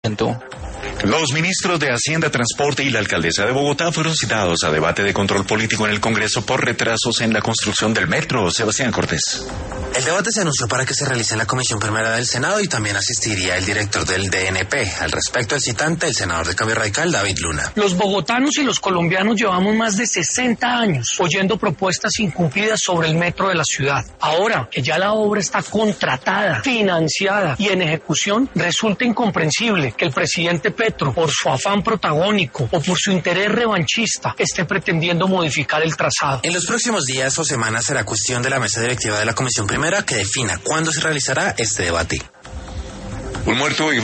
Los ministros de Hacienda, Transporte y la alcaldesa de Bogotá fueron citados a debate de control político en el Congreso por retrasos en la construcción del metro. Sebastián Cortés. El debate se anunció para que se realice en la Comisión Primera del Senado y también asistiría el director del DNP. Al respecto, el citante, el senador de Cambio Radical, David Luna. Los bogotanos y los colombianos llevamos más de 60 años oyendo propuestas incumplidas sobre el metro de la ciudad. Ahora que ya la obra está contratada, financiada y en ejecución, resulta incomprensible que el presidente Petro, por su afán protagónico o por su interés revanchista, esté pretendiendo modificar el trazado. En los próximos días o semanas será cuestión de la mesa directiva de la Comisión Primera que defina cuándo se realizará este debate. Un muerto y